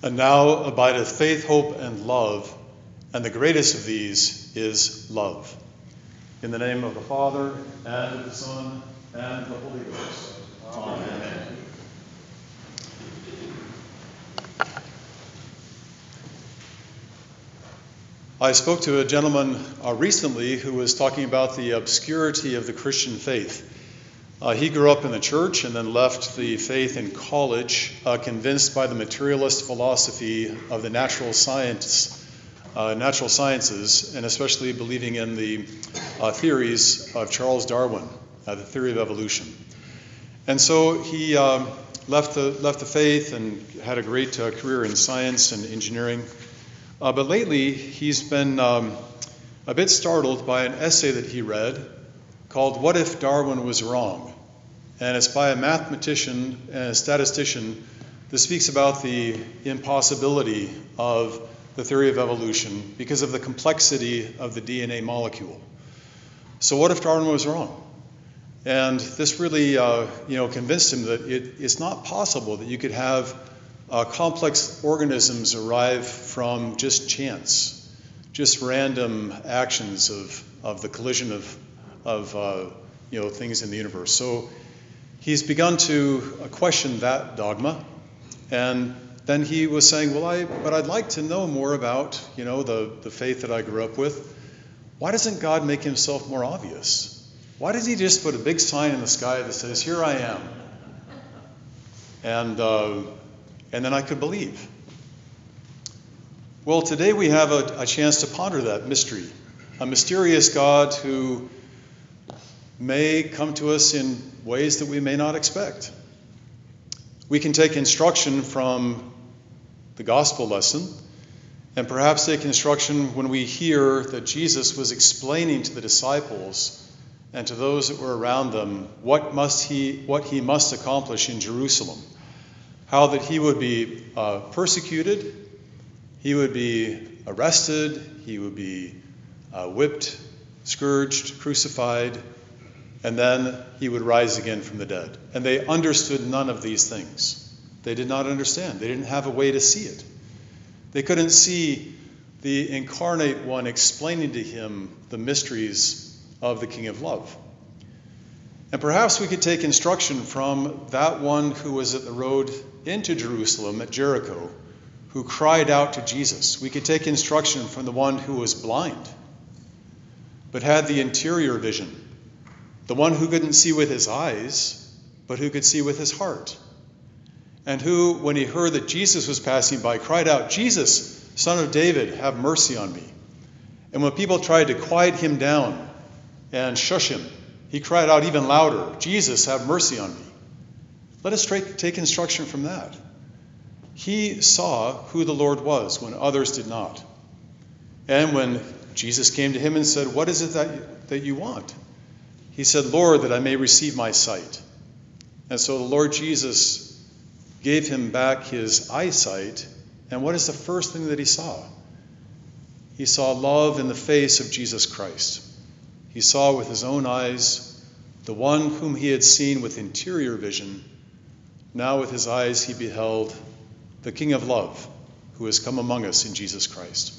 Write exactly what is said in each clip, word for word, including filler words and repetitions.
And now abideth faith, hope, and love, and the greatest of these is love. In the name of the Father, and of the Son, and of the Holy Ghost. Amen. Amen. I spoke to a gentleman uh, recently who was talking about the obscurity of the Christian faith. Uh, he grew up in the church and then left the faith in college, uh, convinced by the materialist philosophy of the natural science, uh, natural sciences, and especially believing in the uh, theories of Charles Darwin, uh, the theory of evolution. And so he uh, left the left the faith and had a great uh, career in science and engineering. Uh, but lately, he's been um, a bit startled by an essay that he read called "What If Darwin Was Wrong?" And it's by a mathematician and a statistician that speaks about the impossibility of the theory of evolution because of the complexity of the D N A molecule. So what if Darwin was wrong? And this really, uh, you know, convinced him that it, it's not possible that you could have uh, complex organisms arrive from just chance, just random actions of, of the collision of, of uh, you know, things in the universe. So he's begun to question that dogma, and then he was saying, well, I, but I'd like to know more about, you know, the, the faith that I grew up with. Why doesn't God make himself more obvious? Why does he just put a big sign in the sky that says, here I am? And, uh, and then I could believe. Well, today we have a, a chance to ponder that mystery, a mysterious God who may come to us in ways that we may not expect. We can take instruction from the gospel lesson, and perhaps take instruction when we hear that Jesus was explaining to the disciples and to those that were around them what must he what he must accomplish in Jerusalem, how that he would be uh, persecuted, he would be arrested, he would be uh, whipped, scourged, crucified, and then he would rise again from the dead. And they understood none of these things. They did not understand. They didn't have a way to see it. They couldn't see the incarnate one explaining to him the mysteries of the King of Love. And perhaps we could take instruction from that one who was at the road into Jerusalem at Jericho, who cried out to Jesus. We could take instruction from the one who was blind, but had the interior vision. The one who couldn't see with his eyes, but who could see with his heart. And who, when he heard that Jesus was passing by, cried out, Jesus, Son of David, have mercy on me. And when people tried to quiet him down and shush him, he cried out even louder, Jesus, have mercy on me. Let us take instruction from that. He saw who the Lord was when others did not. And when Jesus came to him and said, what is it that, that you want? He said, Lord, that I may receive my sight. And so the Lord Jesus gave him back his eyesight. And what is the first thing that he saw? He saw love in the face of Jesus Christ. He saw with his own eyes the one whom he had seen with interior vision. Now with his eyes he beheld the King of Love, who has come among us in Jesus Christ.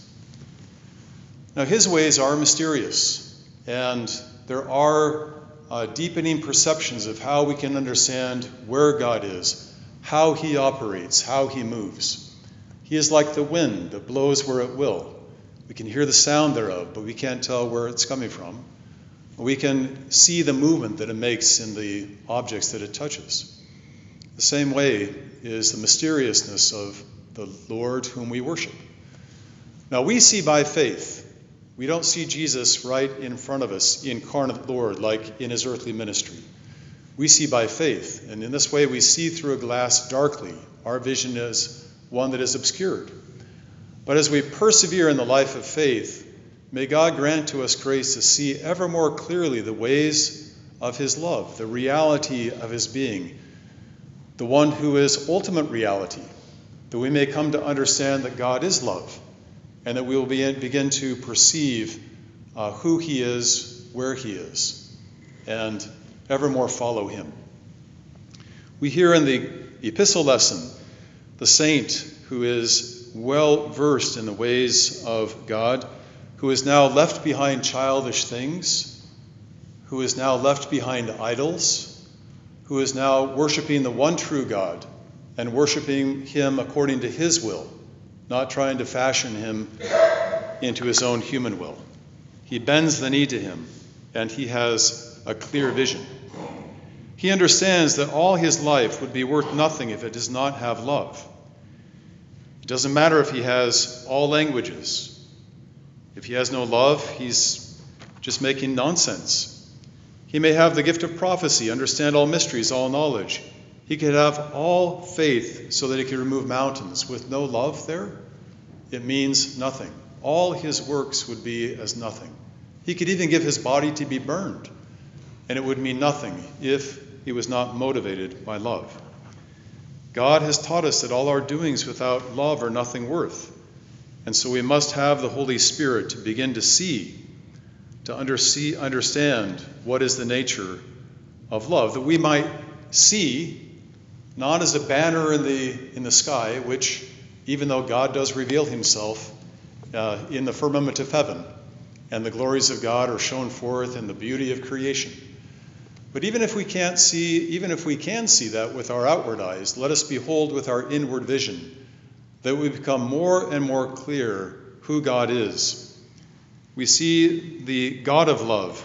Now his ways are mysterious, and there are uh, deepening perceptions of how we can understand where God is, how he operates, how he moves. He is like the wind that blows where it will. We can hear the sound thereof, but we can't tell where it's coming from. We can see the movement that it makes in the objects that it touches. The same way is the mysteriousness of the Lord whom we worship. Now we see by faith. We don't see Jesus right in front of us, the incarnate Lord, like in his earthly ministry. We see by faith, and in this way we see through a glass darkly. Our vision is one that is obscured. But as we persevere in the life of faith, may God grant to us grace to see ever more clearly the ways of his love, the reality of his being, the one who is ultimate reality, that we may come to understand that God is love, and that we will be, begin to perceive uh, who he is, where he is, and evermore follow him. We hear in the epistle lesson the saint who is well versed in the ways of God, who is now left behind childish things, who is now left behind idols, who is now worshiping the one true God and worshiping him according to his will, not trying to fashion him into his own human will. He bends the knee to him, and he has a clear vision. He understands that all his life would be worth nothing if it does not have love. It doesn't matter if he has all languages. If he has no love, he's just making nonsense. He may have the gift of prophecy, understand all mysteries, all knowledge. He could have all faith so that he could remove mountains. With no love there, it means nothing. All his works would be as nothing. He could even give his body to be burned, and it would mean nothing if he was not motivated by love. God has taught us that all our doings without love are nothing worth. And so we must have the Holy Spirit to begin to see, to undersee, understand what is the nature of love, that we might see, not as a banner in the in the sky, which, even though God does reveal himself uh, in the firmament of heaven, and the glories of God are shown forth in the beauty of creation. But even if we can't see, even if we can see that with our outward eyes, let us behold with our inward vision, that we become more and more clear who God is. We see the God of love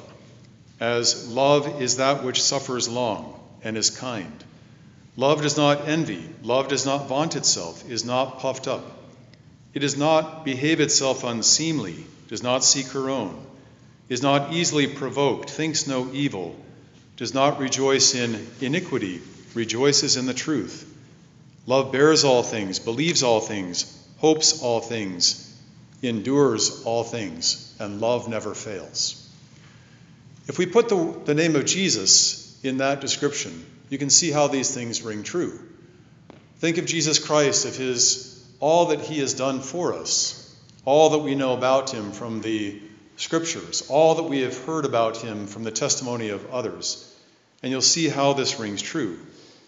as love is that which suffers long and is kind. Love does not envy. Love does not vaunt itself, is not puffed up. It does not behave itself unseemly, does not seek her own, is not easily provoked, thinks no evil, does not rejoice in iniquity, rejoices in the truth. Love bears all things, believes all things, hopes all things, endures all things, and love never fails. If we put the, the name of Jesus in that description, you can see how these things ring true. Think of Jesus Christ, of his all that he has done for us, all that we know about him from the scriptures, all that we have heard about him from the testimony of others, and you'll see how this rings true.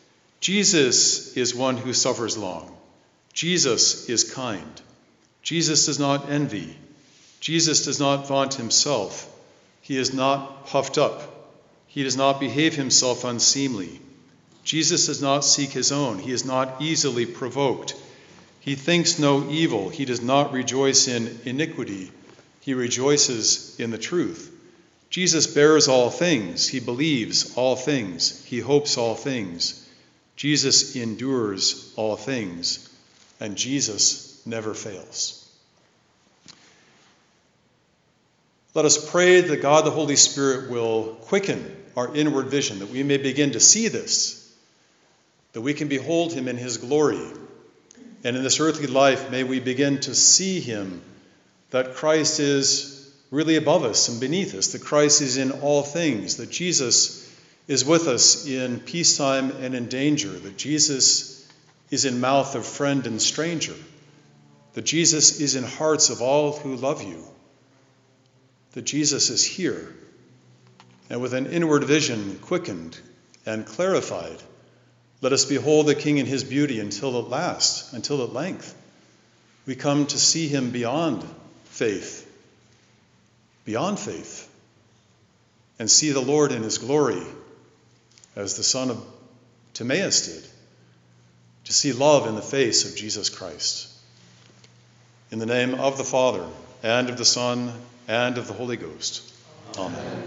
Jesus is one who suffers long. Jesus is kind. Jesus does not envy. Jesus does not vaunt himself. He is not puffed up. He does not behave himself unseemly. Jesus does not seek his own. He is not easily provoked. He thinks no evil. He does not rejoice in iniquity. He rejoices in the truth. Jesus bears all things. He believes all things. He hopes all things. Jesus endures all things. And Jesus never fails. Let us pray that God the Holy Spirit will quicken our inward vision, that we may begin to see this, that we can behold him in his glory. And in this earthly life, may we begin to see him, that Christ is really above us and beneath us, that Christ is in all things, that Jesus is with us in peacetime and in danger, that Jesus is in mouth of friend and stranger, that Jesus is in hearts of all who love you, that Jesus is here. And with an inward vision quickened and clarified, let us behold the King in his beauty until at last, until at length, we come to see him beyond faith, beyond faith, and see the Lord in his glory, as the son of Timaeus did, to see love in the face of Jesus Christ. In the name of the Father, and of the Son, and of the Holy Ghost. Amen.